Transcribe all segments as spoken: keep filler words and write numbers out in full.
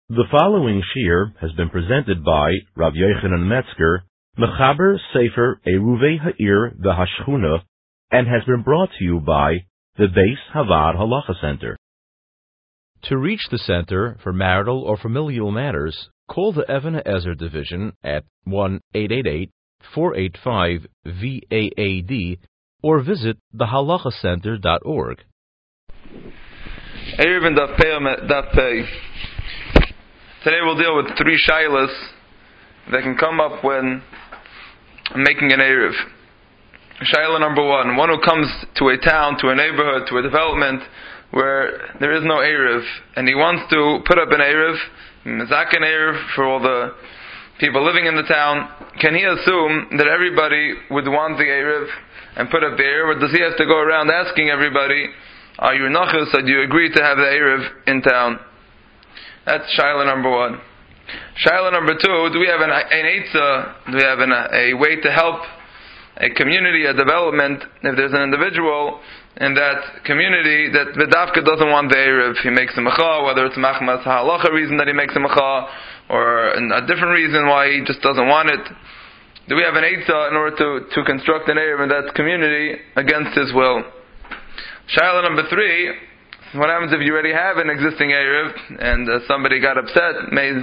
The following shir has been presented by Rav Yochanan Metzger, Mechaber Sefer Eruvei Ha'ir V'Hashchuna, and has been brought to you by the Beis Havad Halacha Center. To reach the center for marital or familial matters, call the Even HaEzer division at one eight eight eight, four eight five, V A A D or visit the halacha center dot org. Erev and Daf Pei. Today we'll deal with three shaylas that can come up when making an Erev. Shayla number one, one who comes to a town, to a neighborhood, to a development where there is no Erev, and he wants to put up an Erev, Mizak an Erev for all the people living in the town. Can he assume that everybody would want the Erev and put up the Erev, or does he have to go around asking everybody, are you nachas, or do you agree to have the Erev in town? That's shayla number one. Shayla number two, do we have an, an eitzah, do we have an, a way to help a community, a development, if there's an individual in that community that Vidavka doesn't want the Erev, he makes a mecha, whether it's machmas halacha reason that he makes a mecha, or a different reason why he just doesn't want it. Do we have an eitzah in order to, to construct an Erev in that community against his will? Shayla number three, what happens if you already have an existing Erev and uh, somebody got upset, and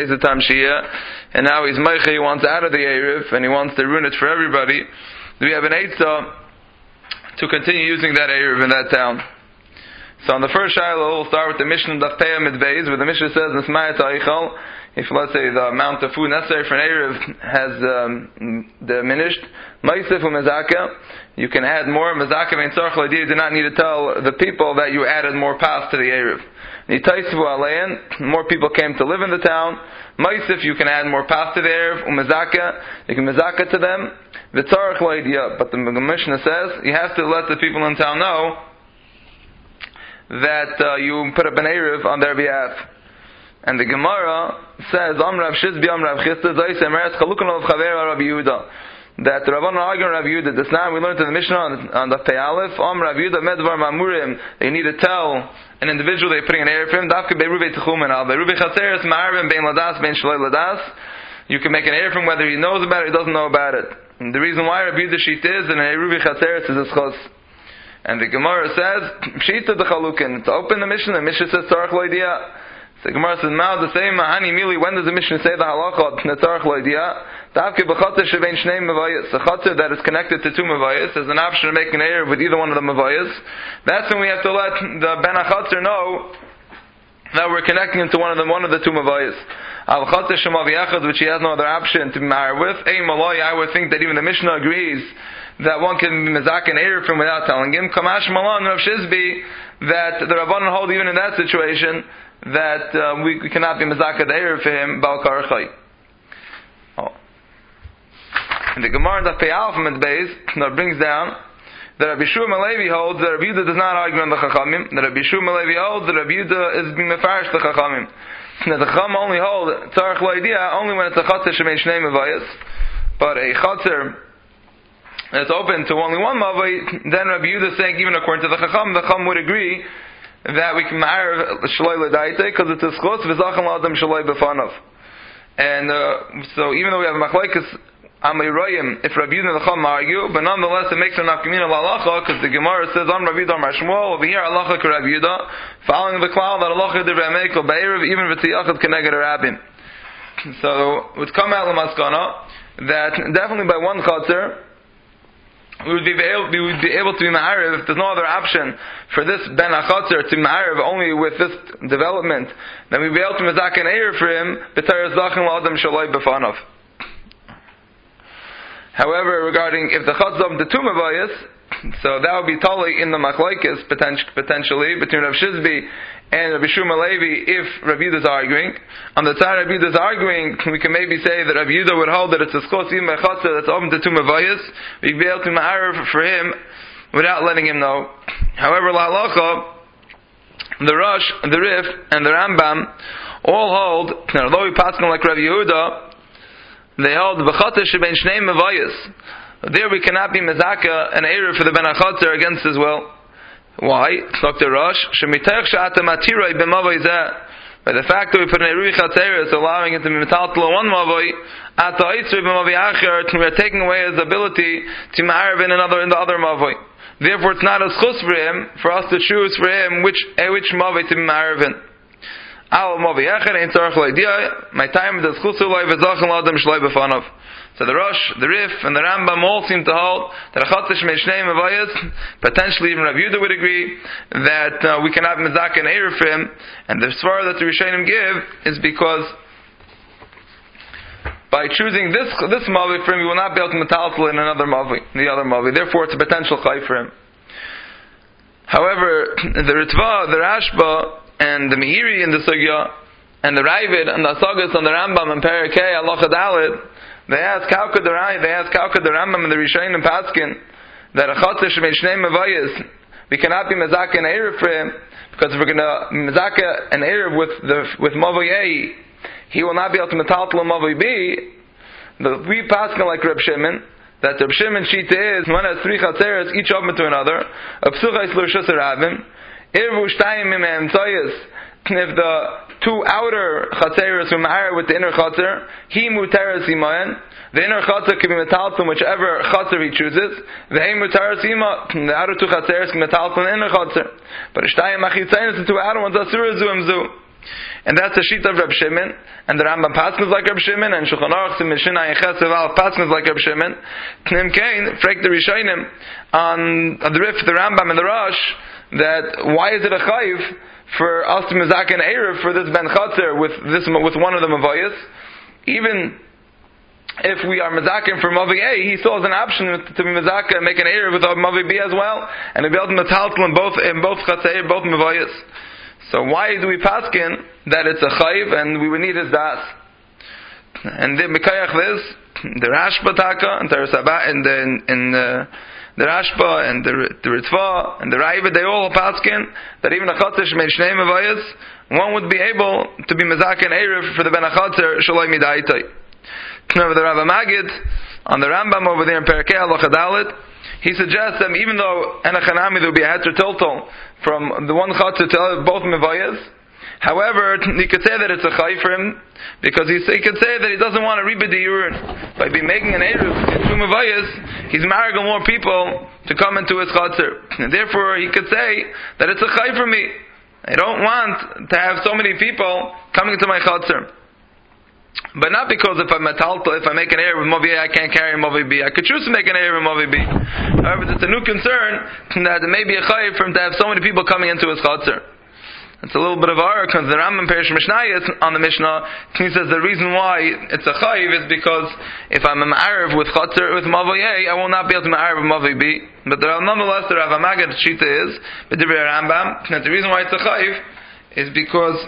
now he's Meiche, he wants out of the Erev and he wants to ruin it for everybody? Do we have an eitzah to continue using that Erev in that town? So on the first Shiloh, we'll start with the Mishnah Daf Pei Amud Beis, where the Mishnah says, if let's say the amount of food necessary for an Erev has um, diminished, you can add more. You do not need to tell the people that you added more pas to the Erev. More people came to live in the town. You can add more pas to the Erev. You can mezaka to them. But the Mishnah says, you have to let the people in town know that uh, you put up an Erev on their behalf. And the Gemara says, Amrav Shizbi Amrav Chisda Zaysem Eretz Chalukon of Chavera Rabbi Yehuda, that the Rabbanan are arguing Rabbi Yehuda. This now we learned in the Mishnah on, on the Pei Aleph, Am Rabbi Yehuda Medvar Mamurim, they need to tell an individual they're putting an Erev for him, Dafke Beiruvei Techumen Al Beiruvei Chaseres Ma'arvim Bein Ladas Bein Shalei Ladas. You can make an Erev for him whether he knows about it or he doesn't know about it. And the reason why Rabbi Yehuda Shit is, and Beiruvei Chaseres is a schos. And the Gemara says, Pshita de Chalukin. To open the Mishnah, the Mishnah says Tzarech Loidia. So the Gemara says, Mao the same Mahani Mili. When does the Mishnah say the halacha Tzarech Loidia? Davke b'chater shevein shnei mevayis. A chater that is connected to two mevayis is an option to make an Erev with either one of the mevayis. That's when we have to let the ben hachater know that we're connecting him to one of the one of the two mevayis. Al chater shemav yachad, which he has no other option to be married with. Ein malay, I would think that even the Mishnah agrees that one can be mezak an Erev from without telling him. Kamash malan Rav Shizbi, that the Rabbanan hold even in that situation that uh, we, we cannot be mezak the Erev for him bal karachai. Oh. And the Gemara that Pei Aleph Amud Beis that brings down that Rabbi Shua Malevi holds that Rabbi Yehuda does not argue on the Chachamim. That Rabbi Shua Malevi holds that Rabbi Yehuda is being mefarish the Chachamim. That the Chacham only hold tzarech loidia only when it's a chater shemein shnei mevayis, but a chater it's open to only one mavai, then Rabbi Yehuda is saying, even according to the Chacham, the Chacham would agree that we can ma'ar shaloi l'daite, because it's a schos v'zachan l'adam shaloi b'fanav. And uh, so even though we have machlekes amirayim, if Rabbi Yehuda and the Chacham argue, but nonetheless it makes a nafkamina l'alacha, because the Gemara says, Am Rabbi Yehuda Amar Shmuel, over here alacha ka Rabbi Yehuda, following the cloud that alacha divrei meikol ba'erev, even v'tiyachad keneged rabim. So it would come out l'maskana that definitely by one chater, we would be able, we would be able to be ma'ariv if there's no other option for this ben achatzer to ma'ariv only with this development. Then we'd be able to mezak an eir for him b'tayr zachin l'adam shaloi b'fanav. However, regarding if the chatzam the two mavayis, so that would be totally in the machlokes potentially between Rav Shizbi and Rabbi Shua Malevi if Rabbi Yehuda is arguing. On the side Rabbi Yehuda is arguing, we can maybe say that Rabbi Yehuda would hold that it's a schos even by chatzah that's open to two mavayis. We'd be able to ma'ariv for him without letting him know. However, la halacha, the Rosh, the Rif, and the Rambam all hold, although we pass like Rabbi Yehuda, they hold b'chater shebein shnei mevayis. There we cannot be mezaka an erev for the ben achatzer against his will. Why? Doctor Rosh, shemitach she'ata matiroi b'mavay zeh. By the fact that we put an Erui Chatzeres, allowing it to be metaltal on one Mavoi, at the Eitzri b'Mavoi Acher, we are taking away his ability to ma'ariv in another, in the other Mavoi. Therefore, it's not a schus for him, for us to choose for him which, eh, which Mavoi to be ma'ariv in. Al Mavoi Acher, ein tzarech l'idea, my time is schus uloi v'zachan l'adam shloi b'fanov. So the Rosh, the Rif, and the Rambam all seem to hold that a Chatzish Meishnei Mavayas, potentially even Rav Yehuda would agree, that uh, we can have Mezaka and Erev for him, and the Svar that the Rishonim give is because by choosing this this Mavi for him, we will not be able to metaltal in another Mavi, the other Mavi. Therefore, it's a potential Chai for him. However, the Ritva, the Rashba, and the Meiri in the Sugya, and the Ravid, and the Asagas, and the Rambam, and Parakeh, Allah Chadalit, they ask how could the Rai, they ask how could the Rambam and the Rishonim and Paskin that a Chatzish Meishnei Mavayis we cannot be Mezaka and Erev for him, because if we're going to Mezaka and Erev with the with Mavoi A, he will not be able to metaltal Mavoi B. The we Paskin like Reb Shimon, that Reb Shimon Shita is one has three Chatzeres, each of them to another, a Psuchais L'Rishus Ravim, Irvu Shtayim Mimem Tzoyis. If the two outer chatzeres were ma'ar with the inner chatzer, he mutaras imayan. The inner chatzer can be metalton whichever chatzer he chooses. The he mutaras ima. The outer two chatzeres can be metalton the inner chatzer. But shtayim achitzayin, the two outer ones are surah zu imzu. And that's the sheet of Reb Shimon. And the Rambam Paskin is like Reb Shimon, and Shulchan Aruch Mishnah Yeches Eval Paskin is like Reb Shimon. Knim Kain, Frek the Rishonim on the Rif, the Rambam, and the Rosh, that why is it a chayiv for us to mezaka and erev for this ben chatzer with this with one of the mavayas? Even if we are mezakim for mavi A, he still has an option to be mezaka and make an erev with mavi B as well, and to be able to metaltal in both in both chatzer, both mavayas. So why do we paskin that it's a chayiv and we would need his das? And the Mikayach this, the Rashba Taka and the Sabah and the in the the Rashba and the, the Ritva and the Raiva, they all paskin that even a Chatzish Meishnei Mavayas, one would be able to be Mezaka and Erev for the Ben HaChatzer Shaloi Midaitai. Now the Rav Magid on the Rambam over there in Parakeh Allah Chadalit, he suggests that even though Enachanami there would be a Heter Tiltal from the one Chatzer to both Mavayas, however, he could say that it's a Chai for him, because he, he could say that he doesn't want to rebid the urine. By be making an Erev in two Mavayas, he's marrying more people to come into his Chatzer. And therefore, he could say that it's a Chai for me. I don't want to have so many people coming into my Chatzer. But not because if I'm metaltal, if I make an Erev with Mavi A, I can't carry Mavi B. I could choose to make an Erev with Mavi B. However, it's a new concern that it may be a Chai for him to have so many people coming into his Chatzer. It's a little bit of our because the Rambam Perish Mishnayos on the Mishnah, he says the reason why it's a chayiv is because if I'm a ma'ariv with chatzer with mavoi A, I will not be able to ma'ariv with mavoi B. But there are, nonetheless, the Rav Amagad Shita is, but the Rambam, that the reason why it's a chayiv is because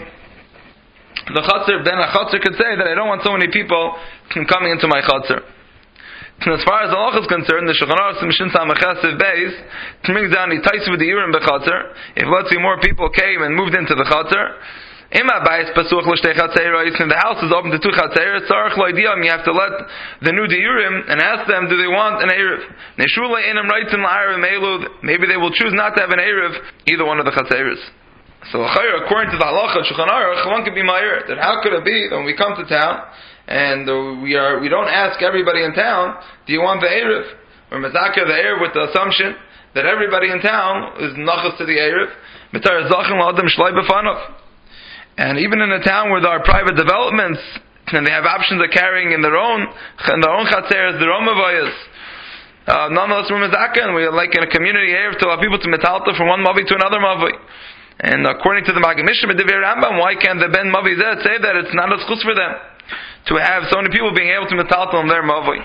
the chatzer, then a chatzer could say that I don't want so many people coming into my chatzer. And as far as the halach is concerned, the Shulchan Aruch Mishin Samachasiv Beis brings down the tais with the urim bechatzer. If let's say more people came and moved into the chatzer, Ima Bayis Pasuch L'Shtei Chatzeros, and the house is open to two chatzeros, Tzarech Lo'idiyam, you have to let the new diurim and ask them, do they want an erev? Neshula Inam Reitzim La'arev Meilud, maybe they will choose not to have an erev, either one of the chatzeros. So according to the halacha Shulchan Aruch, one could be ma'ir that how could it be that when we come to town and uh, we are we don't ask everybody in town, do you want the erev? We're mezaka the erev with the assumption that everybody in town is nachas to the erev. Mitar zachin l'adam shloi b'fanov. And even in a town where there are private developments and they have options of carrying in their own in their own chatzeres, their own mavayas. Uh, nonetheless, we're mezaka and we're like in a community erev to allow people to metalta from one mavi to another mavi. And according to the Maggid Mishnah B'Divrei Rambam, why can't the Ben Mavi Zeh say that it's not a schus for them to have so many people being able to metaltal on their Mavi?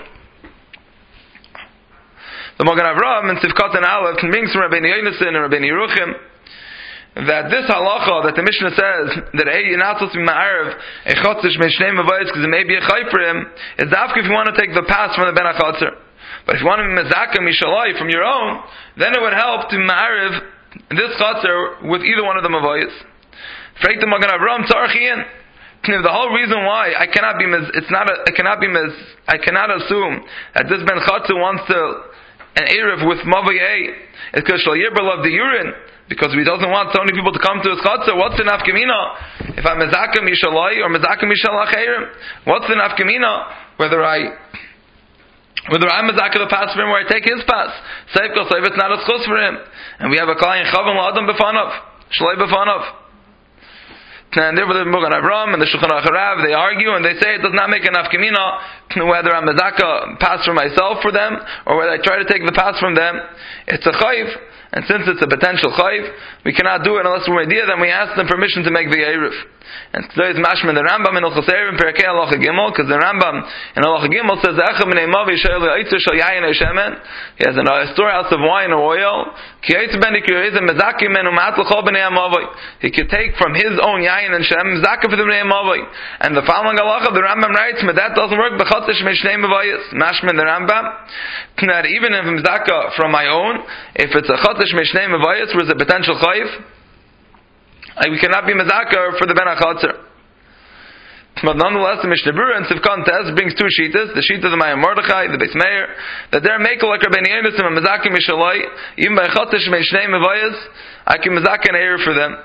The Magen Avraham and Sivkat and Aleph brings from Rabbeinu Yonason and Rabbeinu Yeruchim that this halacha that the Mishnah says that hey, you're not supposed to be ma'arev a chotzish meishnei mavayis because it may be a chai for him is dafka if you want to take the pass from the Ben HaChatzer. But if you want to be mezaka mishalai from your own, then it would help to ma'arev this chatzer with either one of the mavayis. Frek the Magen Avraham tzarchiin. The whole reason why I cannot be mez, it's not a, I cannot be mez, I cannot assume that this ben chatzer wants to an erev with mavay A is because shal yibra love the urine because he doesn't want so many people to come to his chutzner. What's the nafkamina? If I'm mezaka mishalai or mezaka mishalachayim, what's the nafkamina? Whether I whether I'm mezaka the pass for him or I take his pass. Seif kol seif, it's not a schus for him. And we have a client chavim la'adam b'fanav, shloi b'fanav. And therefore the Mugan Avram and the Shulchan Aruch Harav, they argue and they say it does not make enough kamina whether I'm mezaka pass for myself for them or whether I try to take the pass from them. It's a chayiv, and since it's a potential chayiv, we cannot do it unless we're idea. Then we ask them permission to make the eruv. And today is mashman the Rambam in Hilchos Eruv Perkei Halacha Gimel, because the Rambam in Halacha Gimel says Echa Minei Mavi Sheil Yaitzu Shel Yayin Shemen. He has a storehouse of wine or oil. Ki Yaitzu Ben Ikirei Mezakim Menu Ma'at L'Chol Bnei Amavi. He could take from his own yayin and shem mezaka for the Bnei Amavi. And the following halacha, the Rambam writes, but that doesn't work. B'chotish Mishnei Mevayis. Mashman the Rambam that even if mezaka from my own, if it's a chotish Mishnei Mevayis, where it's a potential chayiv, we cannot be mezaka for the ben achatzer. But nonetheless, the Mishnah Berurah and Sivkan Tez brings two shitas: the shita of the Mayim Mordechai, the Beis Meir, that they're making like Rabbeinu Yonis and mezaka mishalai, even by chotish Mishnei Mevayis, I can mezaka an eir for them.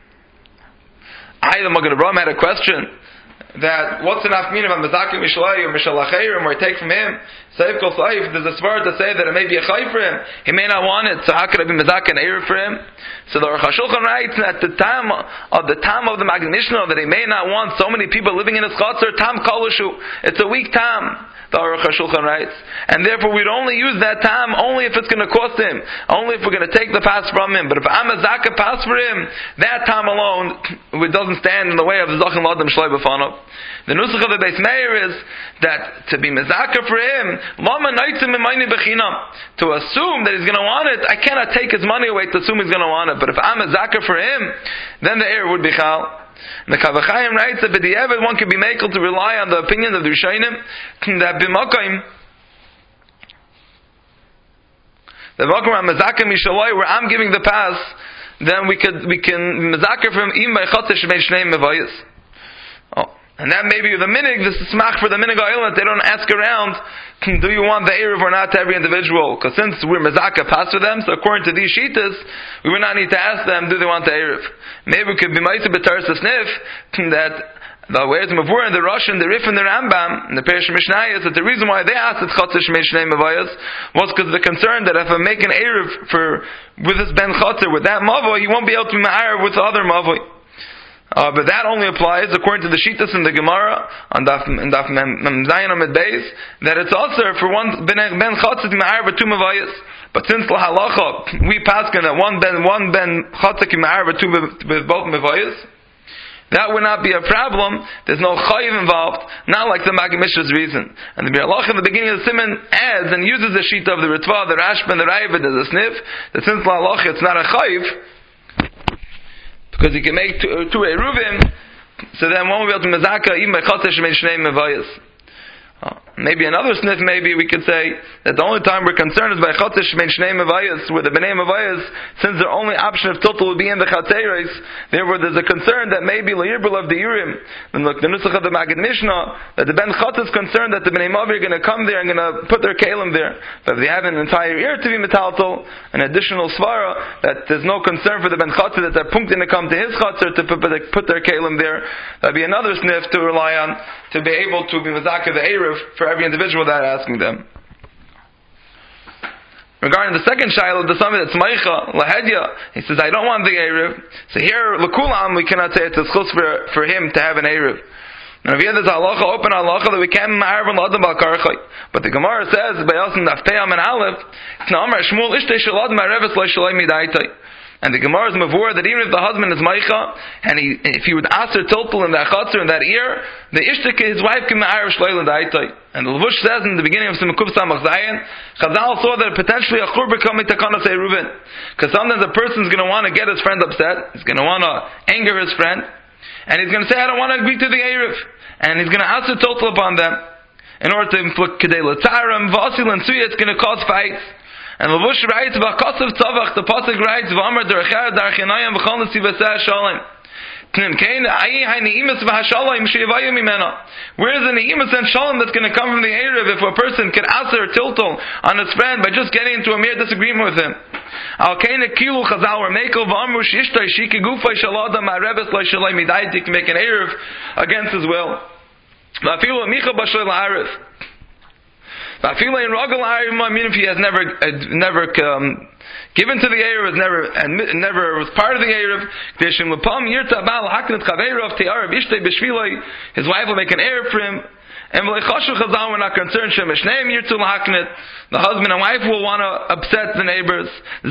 I, the Magen Avraham, had a question that what's the nafkamina of mezaka mishalai or mishalachayim, or I take from him. Seif kol seif, there's a svara to say that it may be a chay for him. He may not want it, so how could I be mezaka an eir for him? So the Aruch HaShulchan writes that the time of the time of the Magen Mishnah that he may not want so many people living in his chutzner, tam kolushu. It's a weak time. The Aruch HaShulchan writes, and therefore we'd only use that time only if it's going to cost him, only if we're going to take the pass from him. But if I'm a zaka pass for him, that time alone it doesn't stand in the way of the zachin l'adam shloi b'fanav. The nusach of the Beis Meir is that to be mezaka for him, lama noitzim imayni b'chinam, to assume that he's going to want it, I cannot take his money away to assume he's going to want it. But if I'm a zaka for him, then the heir would be chal. And the Kavachayim writes that b'di'evet one can be makel to rely on the opinion of the Rishonim that b'makayim the b'makayim mezaka mishaloi where I'm giving the pass, then we could we can mezaka from im by chotesh meishnei mevayis. Oh, and that may be the minig. This is smach for the minig ha'ilot. They don't ask around, do you want the eruv or not to every individual? Because since we're mezaka pass for them, so according to these shitas, we would not need to ask them, do they want the eruv? Maybe we could be ma'aseh b'taras snif that the words mavur and the Rosh and the Rif and the Rambam and the Perish Mishnayos, that the reason why they asked it chotesh meishnei mevayos was because they're concerned that if I make an eruv for with this ben chotzer with that mavoi, he won't be able to be ma'arev with the other mavoi. Uh, but that only applies according to the Shitas in the Gemara on Daf Daf Mem Zayin Amid Beis that it's also for one ben ben chatzit ma'ar v'tu mevayis. But since la halacha we paskin that one ben one ben chatzit ma'ar v'tu with both mevayis, that would not be a problem. There's no chayiv involved, not like the Magen Mishra's reason. And the Bir Halacha in the beginning of the Siman adds and uses the shita of the Ritva, the Rashba, and the Raavad as a snif that since la halacha it's not a chayiv, because he can make two, two eruvim, so then one will be able to mezaka even by chotesh meishnei mevayis. Uh, maybe another sniff, maybe we could say that the only time we're concerned is by chotesh meishnei mevayis, where the bnei mevayis, since their only option of total would be in the chateres, therefore there's a concern that maybe le'irbel of the urim, and look, the nusach of the Magen Mishnah, that the ben chot is concerned that the bnei mavi are going to come there and going to put their kalim there. But if they have an entire ear to be metaltal, an additional svara, that there's no concern for the ben chot that they're punkting to come to his chotzer to put, put their kalim there, that'd be another sniff to rely on to be able to be mezaka the eruv for every individual that asking them. Regarding the second shiloh, the summit that's meicha lahedya, he says I don't want the eruv. So here lekulam we cannot say it's a schus for for him to have an eruv. Now if there's halacha, open halacha that we can't ma'arv and l'adam bal karchay. But the Gemara says by Yosin Dafteyam and Aleph, it's na'amar Shmuel ishtei shalad ma'areves lo shalai midaitai. And the Gemara is mavur that even if the husband is meicha and he, if he would aser tiltul in that chatzar in that ear, the ishtik his wife can ma'arev shalai l'daitai. And the Levush says in the beginning of Simukuf Samach Zayin, Chazal saw that potentially a chur becoming takana say Reuven, because sometimes a person is going to want to get his friend upset, he's going to want to anger his friend, and he's going to say I don't want to agree to the eruv, and he's going to aser tiltul upon them in order to inflict kedei l'tzarim v'asil and suya. It's going to cause fights. And Levush writes about Kosav Tzavach, the pasuk writes, "V'amar derechar darchinayim v'chol nesivaseh shalom." Where's the ne'imus and shalom that's going to come from the Erev if a person can aser tiltal on his friend by just getting into a mere disagreement with him? Al kaina kilu chazal or mekel v'amru shishtai shiki gufay shalada ma'arebes lo shalai midai to make an Erev against his will. V'afilu micha b'shalai la'arif. V'afilu in ragal la'arif, I mean if he has never, uh, never, um, given to the Erev, is never, and never was part of the Erev. His wife will make an Erev for him. And we're not concerned. The husband and wife will want to upset the neighbors.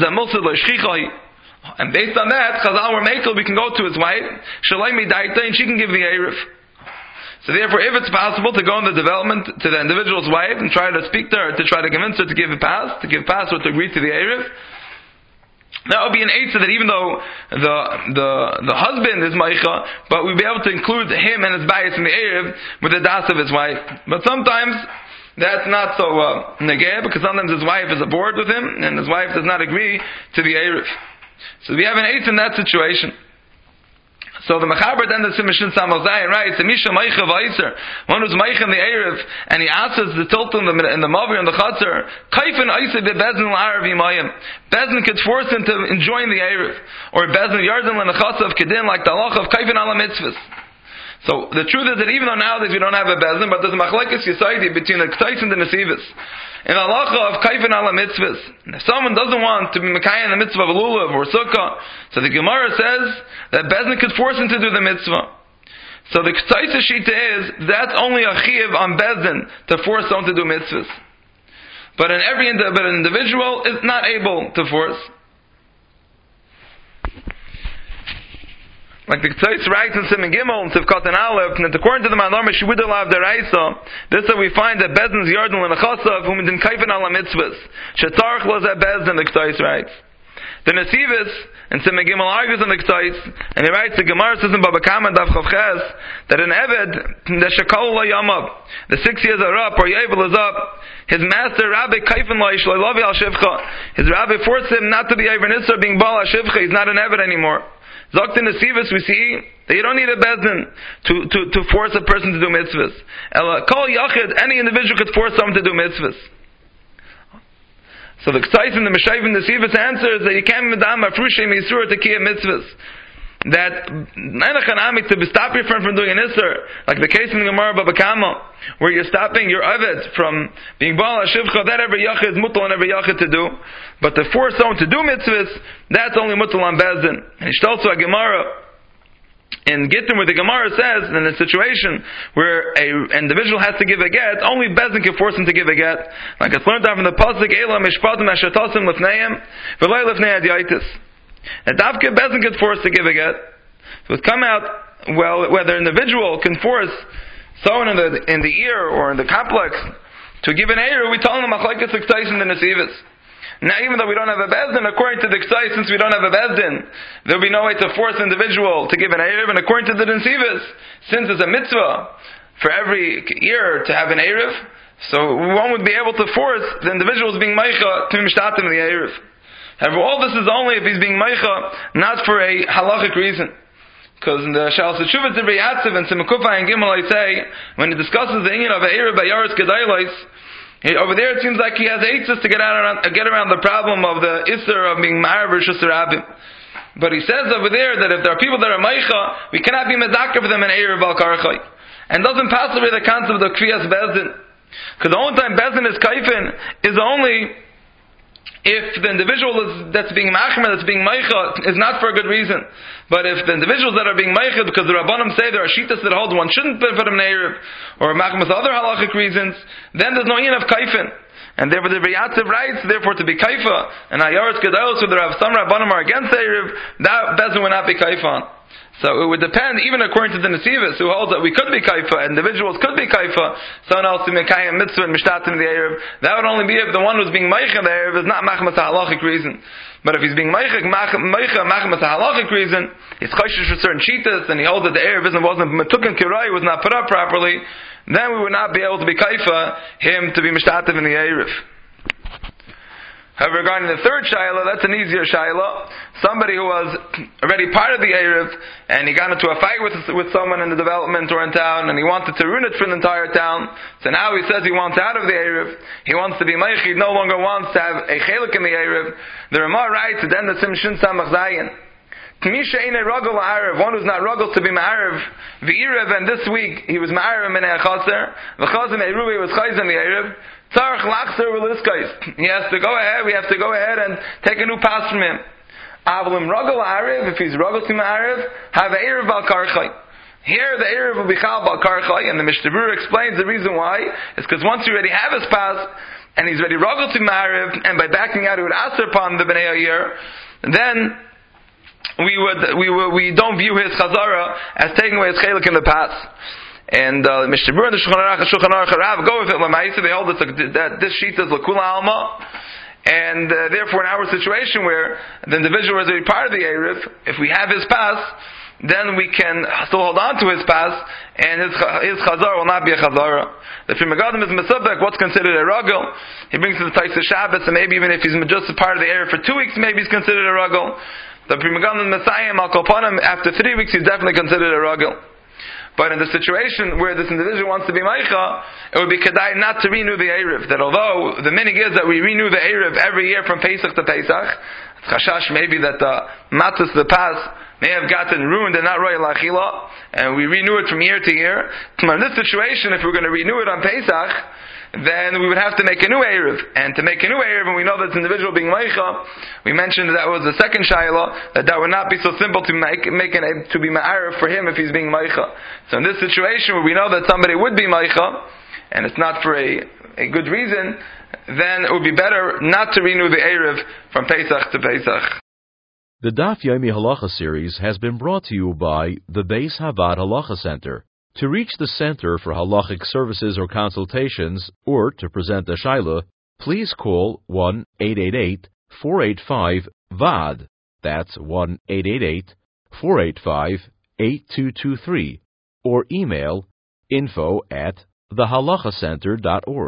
And based on that, we can go to his wife, and she can give the Erev. So therefore, if it's possible to go in the development to the individual's wife and try to speak to her, to try to convince her to give a pass, to give pass or to agree to the Erev, that would be an eitzah that even though the the the husband is meicha, but we'd be able to include him and his bias in the Erev with the das of his wife. But sometimes that's not so uh, negeh, because sometimes his wife is aboard with him and his wife does not agree to the Erev. So we have an eitzah in that situation. So the Mechaber then the Simishin Samal Zayin writes, Misha Meicha Vaiser, one who's Meicha in the Erev, and he asks the Tilton in the, in the Mavir and the Chatzar, Kaifin Aisa be Bezin L'Arav Yimayim. Bezin could force him to enjoin the Erev, or Bezin Yarden L'Nechasav Kedin, like the Allah of Kaifin Ala Mitzvahs. So the truth is that even though nowadays we don't have a Bezin, but there's a Machlekes Yisaydi between the K'tais and the Nesivas. In the halacha of kaifin ala mitzvahs, if someone doesn't want to be mekayim the mitzvah of lulav or sukkah, so the Gemara says that Bezdin could force him to do the mitzvah. So the K'taisa Shita is that's only a chiyuv on Bezdin to force someone to do mitzvahs. But in every but an individual is not able to force. Like the K'tais writes in Simon Gimel and Tivkat and Aleph, and according to the Manar Meshivudalav Deraisa, this is how we find that Bezdin's Yarden L'Nechasav, whom didn't kaifin ala mitzvahs. Shetarch Lazeh Bezdin, the K'tais writes. The Nesivus, and Simon Gimel argues on the K'tais, and he writes, the Gemara says in Baba Kama Dav Chavches, that an Eved, the Shekal La Yamav, the six years are up, or Yavel is up, his master Rabbi kaifin La Yishloilavi Al Shivcha, his Rabbi forced him not to be Eivin Isra, being Baal Al Shivcha, he's not an Eved anymore. Zokt in the Sivas, we see that you don't need a bezdin to, to, to force a person to do mitzvahs. Ela kol yachid, any individual could force someone to do mitzvahs. So the K'tais and the Meshav in the Sivas answers that you can't medam afrushem yisur to kiyah mitzvahs. That Nenachanamik to stop your friend from doing an Isser, like the case in the Gemara Baba Kama, where you're stopping your Aved from being Baal HaShivcha, that every Yachid is mutal on every Yachid to do. But to force someone to do mitzvahs, that's only mutal on Bezdin. And it's also a Gemara in Gittin where the Gemara says, in a situation where an individual has to give a get, only Bezdin can force him to give a get. Like it's learned out from the Pasuk, Eila Mishpatim Ashatasim Lefneim, V'lai Lefnei Adiyaitis. And Davke Bezdin could force to give a get. So it come out, well, whether an individual can force someone in the in the ear or in the complex to give an ear, we tell them Machlekes K'tais and the Nesivas. Now, even though we don't have a Bezdin, according to the K'tais, since we don't have a Bezdin, there will be no way to force an individual to give an eir. And according to the Nesivas, since it's a mitzvah for every ear to have an eir, so one would be able to force the individuals being meicha to be mishtatim in the eir. However, all this is only if he's being meicha, not for a halachic reason. Because in the Shal Sechuvah Divrei Yatziv and Simekufa and Gimel, I say, when he discusses the inyan of a Erev Bayaris Gedailos, over there it seems like he has eitzes to get around, get around the problem of the Isser of being Ma'ar B'Rishus Rabim. But he says over there that if there are people that are meicha, we cannot be mezakah for them in Erev Bal Karchai. And doesn't pass away the concept of Kriyas Bezdin. Because the only time Bezdin is kaifin is only if the individual is, that's being machmer, that's being meicha, is not for a good reason. But if the individuals that are being meicha, because the Rabbanim say there are shitas that hold one shouldn't put them neirev, or machmer with other halachic reasons, then there's no yin of kaifin. And therefore the Riyatziv writes, therefore to be kaifa, and Ayaris Gedalos, where there are some Rabbanim are against Erev, that Bezin would not be kaifa. So it would depend, even according to the Nesivas, who holds that we could be kaifa, individuals could be kaifa, someone else to mekayim mitzvah and mishtatim the Erev. That would only be if the one who's being meicha the Erev is not machmas halachic reason. But if he's being meicha meicha machmas halachic reason, he's chayshish for certain cheetahs, and he holds that the Erev wasn't metukan kirai, was not put up properly, then we would not be able to be kaifa him to be mishtatim in the Erev. However, regarding the third Shaila, that's an easier Shaila. Somebody who was already part of the Erev, and he got into a fight with with someone in the development or in town, and he wanted to ruin it for the entire town. So now he says he wants out of the Erev. He wants to be Meich. He no longer wants to have a Chelik in the Erev. The Ramah writes, then the Sim Shin Samach Zayin. Misha ain't a ruggle Ma'arev, one who's not ruggle to be Ma'arev. The Erev, and this week he was Ma'arev in a Chaser. The Chaser Me'eruvi was Chayz in the Erev. Tzarech Lachser V'Liskais. He has to go ahead, we have to go ahead and take a new pass from him. Avlim ruggle Ma'arev, if he's ruggle to Ma'arev, have a Erev Bal Karchai. Here the Erev will be Chal Bal Karchai, and the Mishnah Berurah explains the reason why. It's because once you already have his pass, and he's already ruggle to Ma'arev, and by backing out he would answer upon the Bnei Ayir, then we would we would, we don't view his chazara as taking away his chelik in the past. And uh, Mishnah Berurah and the Shulchan Aruch, Shulchan Aruch Rav go with it. L'maisa they hold that this sheet is l'kula alma, and uh, therefore in our situation where the individual is already part of the erev, if we have his pass, then we can still hold on to his pass, and his his chazara will not be a chazara. The Pri Megadim is mesubek. What's considered a ruggle? He brings to the Taisa Shabbos, and maybe even if he's just a part of the erev for two weeks, maybe he's considered a ruggle. The Pri Megadim Messiah Al Kopanim, after three weeks, he's definitely considered a ruggle. But in the situation where this individual wants to be Meicha, it would be Kedai not to renew the Erev. That although the minig is that we renew the Erev every year from Pesach to Pesach, it's Chashash maybe that the Matas, the Pas, may have gotten ruined and not Royal Achila, and we renew it from year to year. In this situation, if we're going to renew it on Pesach, then we would have to make a new Erev. And to make a new Erev, and we know that this individual being Meicha, we mentioned that was the second Shaila, that that would not be so simple to make, make an, to be Ma'arev for him if he's being Meicha. So in this situation where we know that somebody would be Meicha, and it's not for a, a good reason, then it would be better not to renew the Erev from Pesach to Pesach. The Daf Yomi Halacha series has been brought to you by the Beis Havad Halacha Center. To reach the Center for Halachic Services or Consultations, or to present a Shaila, please call one eight eight eight, four eight five, V A D. That's one eight eight eight, four eight five, eight two two three. Or email info at the halacha center dot org.